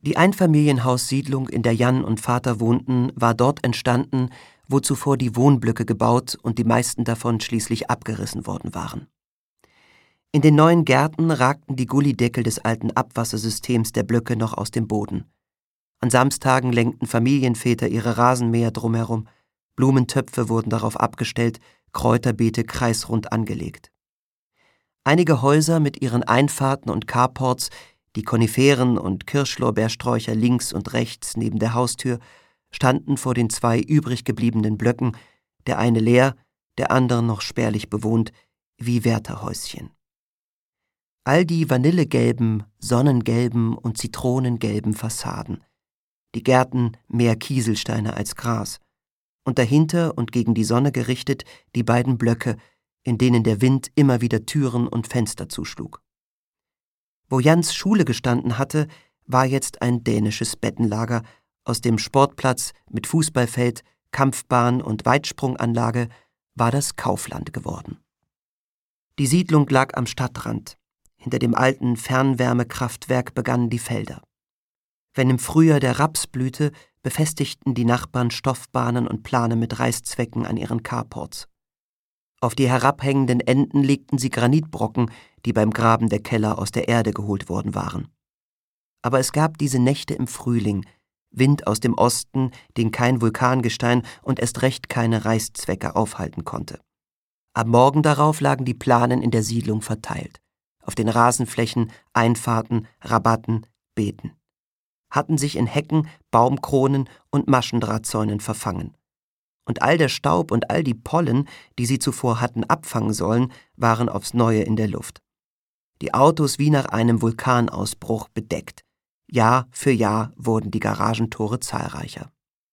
Die Einfamilienhaussiedlung, in der Jan und Vater wohnten, war dort entstanden, wo zuvor die Wohnblöcke gebaut und die meisten davon schließlich abgerissen worden waren. In den neuen Gärten ragten die Gullydeckel des alten Abwassersystems der Blöcke noch aus dem Boden. An Samstagen lenkten Familienväter ihre Rasenmäher drumherum, Blumentöpfe wurden darauf abgestellt, Kräuterbeete kreisrund angelegt. Einige Häuser mit ihren Einfahrten und Carports, die Koniferen und Kirschlorbeersträucher links und rechts neben der Haustür, standen vor den 2 übrig gebliebenen Blöcken, der eine leer, der andere noch spärlich bewohnt, wie Wärterhäuschen. All die vanillegelben, sonnengelben und zitronengelben Fassaden, die Gärten mehr Kieselsteine als Gras, und dahinter und gegen die Sonne gerichtet die beiden Blöcke, in denen der Wind immer wieder Türen und Fenster zuschlug. Wo Jans Schule gestanden hatte, war jetzt ein dänisches Bettenlager, aus dem Sportplatz mit Fußballfeld, Kampfbahn und Weitsprunganlage war das Kaufland geworden. Die Siedlung lag am Stadtrand. Hinter dem alten Fernwärmekraftwerk begannen die Felder. Wenn im Frühjahr der Raps blühte, befestigten die Nachbarn Stoffbahnen und Plane mit Reißzwecken an ihren Carports. Auf die herabhängenden Enden legten sie Granitbrocken, die beim Graben der Keller aus der Erde geholt worden waren. Aber es gab diese Nächte im Frühling, Wind aus dem Osten, den kein Vulkangestein und erst recht keine Reißzwecke aufhalten konnte. Am Morgen darauf lagen die Planen in der Siedlung verteilt, auf den Rasenflächen, Einfahrten, Rabatten, Beeten, hatten sich in Hecken, Baumkronen und Maschendrahtzäunen verfangen. Und all der Staub und all die Pollen, die sie zuvor hatten abfangen sollen, waren aufs Neue in der Luft. Die Autos wie nach einem Vulkanausbruch bedeckt. Jahr für Jahr wurden die Garagentore zahlreicher.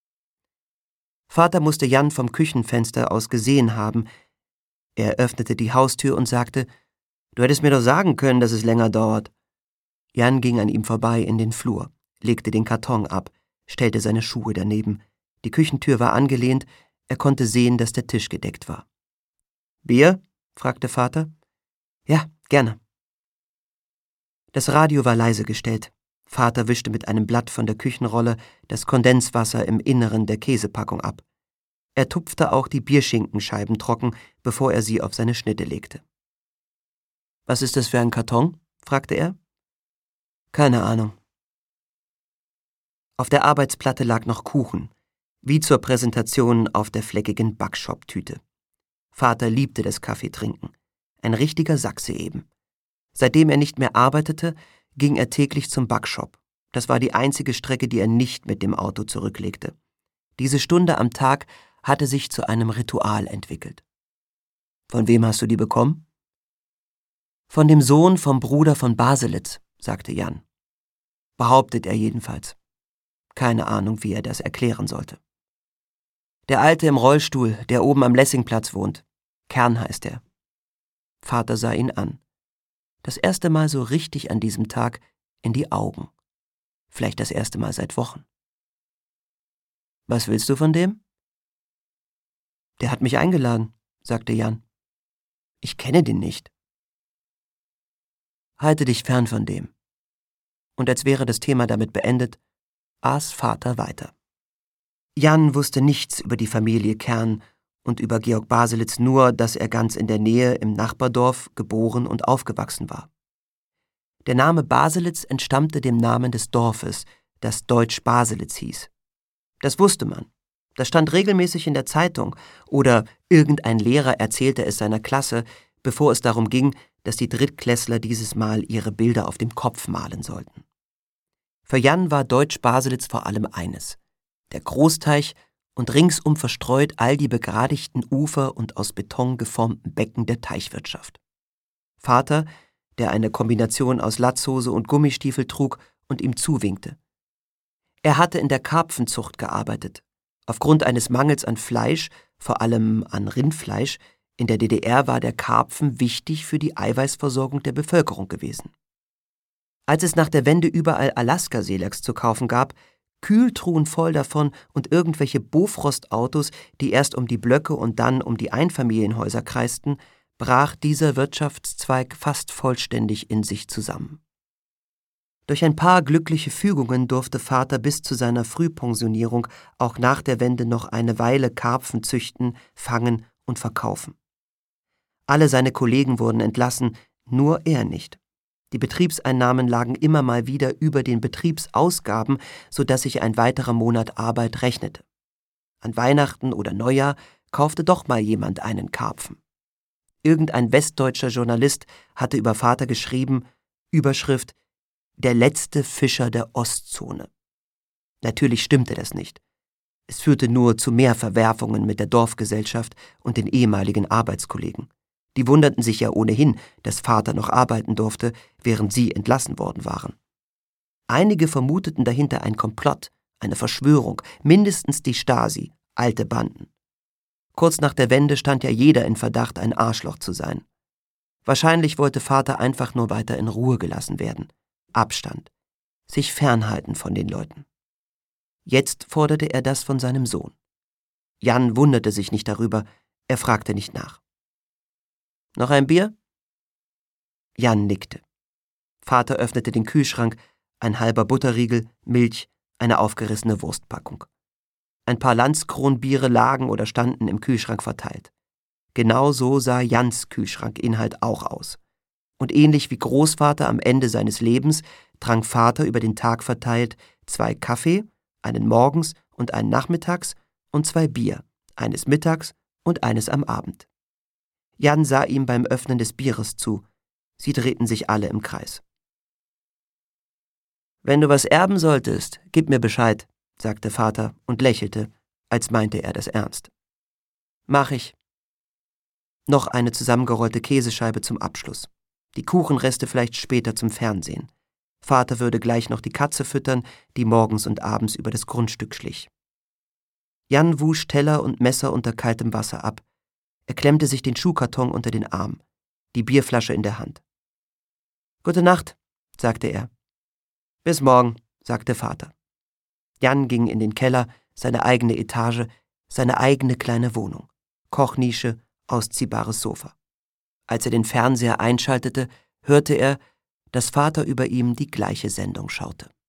Vater musste Jan vom Küchenfenster aus gesehen haben. Er öffnete die Haustür und sagte: »Du hättest mir doch sagen können, dass es länger dauert.« Jan ging an ihm vorbei in den Flur, legte den Karton ab, stellte seine Schuhe daneben. Die Küchentür war angelehnt, er konnte sehen, dass der Tisch gedeckt war. »Bier?« fragte Vater. »Ja, gerne.« Das Radio war leise gestellt. Vater wischte mit einem Blatt von der Küchenrolle das Kondenswasser im Inneren der Käsepackung ab. Er tupfte auch die Bierschinkenscheiben trocken, bevor er sie auf seine Schnitte legte. »Was ist das für ein Karton?« fragte er. »Keine Ahnung.« Auf der Arbeitsplatte lag noch Kuchen, wie zur Präsentation auf der fleckigen Backshop-Tüte. Vater liebte das Kaffeetrinken. Ein richtiger Sachse eben. Seitdem er nicht mehr arbeitete, ging er täglich zum Backshop. Das war die einzige Strecke, die er nicht mit dem Auto zurücklegte. Diese Stunde am Tag hatte sich zu einem Ritual entwickelt. »Von wem hast du die bekommen?« »Von dem Sohn vom Bruder von Baselitz«, sagte Jan. Behauptet er jedenfalls. Keine Ahnung, wie er das erklären sollte. »Der Alte im Rollstuhl, der oben am Lessingplatz wohnt. Kern heißt er.« Vater sah ihn an. Das erste Mal so richtig an diesem Tag in die Augen. Vielleicht das erste Mal seit Wochen. »Was willst du von dem?« »Der hat mich eingeladen«, sagte Jan. »Ich kenne den nicht.« »Halte dich fern von dem.« Und als wäre das Thema damit beendet, aß Vater weiter. Jan wusste nichts über die Familie Kern und über Georg Baselitz, nur, dass er ganz in der Nähe im Nachbardorf geboren und aufgewachsen war. Der Name Baselitz entstammte dem Namen des Dorfes, das Deutsch Baselitz hieß. Das wusste man. Das stand regelmäßig in der Zeitung oder irgendein Lehrer erzählte es seiner Klasse, bevor es darum ging, dass die Drittklässler dieses Mal ihre Bilder auf dem Kopf malen sollten. Für Jan war Deutsch Baselitz vor allem eines: der Großteich und ringsum verstreut all die begradigten Ufer und aus Beton geformten Becken der Teichwirtschaft. Vater, der eine Kombination aus Latzhose und Gummistiefel trug und ihm zuwinkte. Er hatte in der Karpfenzucht gearbeitet. Aufgrund eines Mangels an Fleisch, vor allem an Rindfleisch, in der DDR war der Karpfen wichtig für die Eiweißversorgung der Bevölkerung gewesen. Als es nach der Wende überall Alaska-Seelachs zu kaufen gab, Kühltruhen voll davon und irgendwelche Bofrost-Autos, die erst um die Blöcke und dann um die Einfamilienhäuser kreisten, brach dieser Wirtschaftszweig fast vollständig in sich zusammen. Durch ein paar glückliche Fügungen durfte Vater bis zu seiner Frühpensionierung auch nach der Wende noch eine Weile Karpfen züchten, fangen und verkaufen. Alle seine Kollegen wurden entlassen, nur er nicht. Die Betriebseinnahmen lagen immer mal wieder über den Betriebsausgaben, sodass sich ein weiterer Monat Arbeit rechnete. An Weihnachten oder Neujahr kaufte doch mal jemand einen Karpfen. Irgendein westdeutscher Journalist hatte über Vater geschrieben, Überschrift: Der letzte Fischer der Ostzone. Natürlich stimmte das nicht. Es führte nur zu mehr Verwerfungen mit der Dorfgesellschaft und den ehemaligen Arbeitskollegen. Die wunderten sich ja ohnehin, dass Vater noch arbeiten durfte, während sie entlassen worden waren. Einige vermuteten dahinter ein Komplott, eine Verschwörung, mindestens die Stasi, alte Banden. Kurz nach der Wende stand ja jeder in Verdacht, ein Arschloch zu sein. Wahrscheinlich wollte Vater einfach nur weiter in Ruhe gelassen werden. Abstand. Sich fernhalten von den Leuten. Jetzt forderte er das von seinem Sohn. Jan wunderte sich nicht darüber, er fragte nicht nach. »Noch ein Bier?« Jan nickte. Vater öffnete den Kühlschrank, ein halber Butterriegel, Milch, eine aufgerissene Wurstpackung. Ein paar Landskronbiere lagen oder standen im Kühlschrank verteilt. Genau so sah Jans Kühlschrankinhalt auch aus. Und ähnlich wie Großvater am Ende seines Lebens trank Vater über den Tag verteilt 2 Kaffee, einen morgens und einen nachmittags, und 2 Bier, eines mittags und eines am Abend. Jan sah ihm beim Öffnen des Bieres zu. Sie drehten sich alle im Kreis. »Wenn du was erben solltest, gib mir Bescheid«, sagte Vater und lächelte, als meinte er das ernst. »Mach ich.« Noch eine zusammengerollte Käsescheibe zum Abschluss. Die Kuchenreste vielleicht später zum Fernsehen. Vater würde gleich noch die Katze füttern, die morgens und abends über das Grundstück schlich. Jan wusch Teller und Messer unter kaltem Wasser ab. Er klemmte sich den Schuhkarton unter den Arm, die Bierflasche in der Hand. »Gute Nacht«, sagte er. »Bis morgen«, sagte Vater. Jan ging in den Keller, seine eigene Etage, seine eigene kleine Wohnung. Kochnische, ausziehbares Sofa. Als er den Fernseher einschaltete, hörte er, dass Vater über ihm die gleiche Sendung schaute.